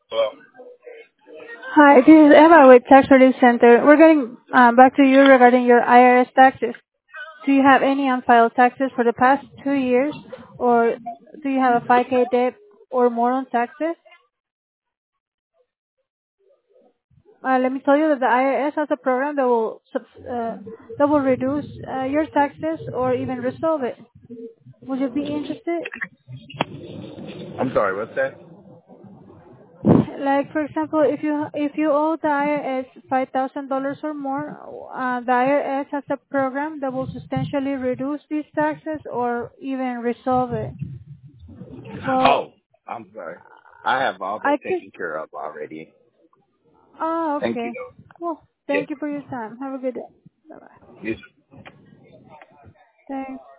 Well, Hi, this is Emma with Tax Relief Center. We're getting back to you regarding your IRS taxes. Do you have any unfiled taxes for the past 2 years, or do you have a 5K debt or more on taxes? Let me tell you that the IRS has a program that will reduce your taxes or even resolve it. Would you be interested? I'm sorry, what's that? Like for example, if you owe the IRS $5,000 or more, the IRS has a program that will substantially reduce these taxes or even resolve it. Well, Oh, I'm sorry. I have all I that could. taken care of already. Oh, Thank you, okay. though. Well, Yes. thank you for your time. Have a good day. Bye bye. Yes. Thanks.